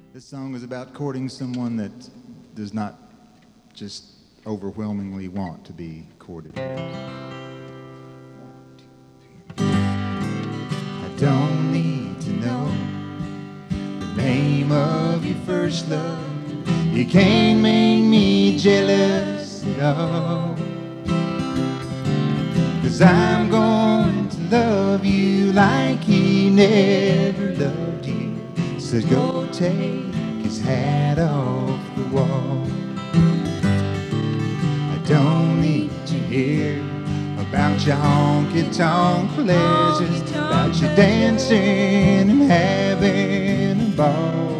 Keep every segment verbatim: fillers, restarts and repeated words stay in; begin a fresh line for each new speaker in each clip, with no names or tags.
This song is about courting someone that does not just overwhelmingly want to be courted. I don't need to know the name of your first love. You can't make me jealous at all. 'Cause I'm going to love you like he never loved you. So go take his hat off the wall. I don't need to hear about your honky-tonk pleasures, about your dancing and having a ball.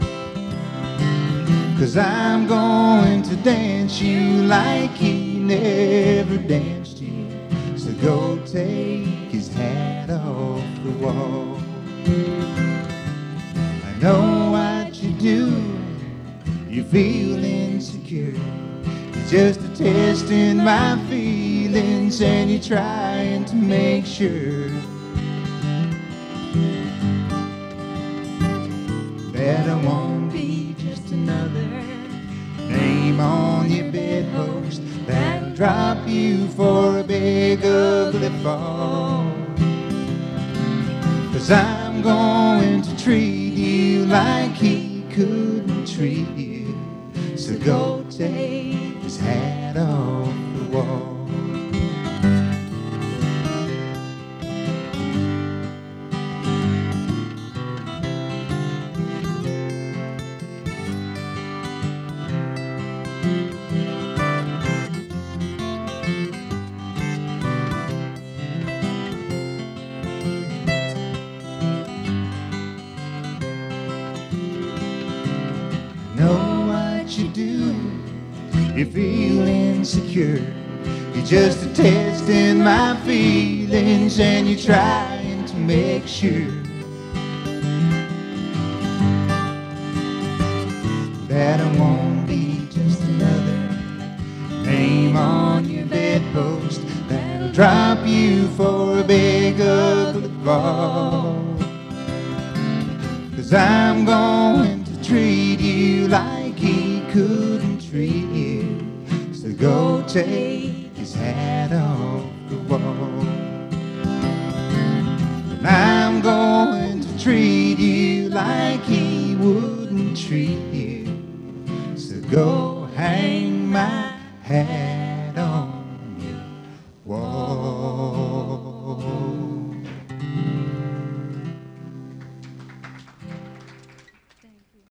'Cause I'm going to dance you like he never danced you. So go take his hat off the wall. I know what you do, you feel insecure. You're just testing my feelings and you're trying to make sure that I won't be just another name on your bedpost that'll drop you for a big ugly fall. 'Cause I'm going to treat you like he couldn't treat you. So go take his hat off the wall. Know what you do, you feel insecure. You're just testing my feelings and you're trying to make sure that I won't be just another name on your bedpost that'll drop you for a big ugly fall. 'Cause I'm going to treat you like he couldn't treat you. So go take his hat off the wall. And I'm going to treat you like he wouldn't treat you. So go hang my hat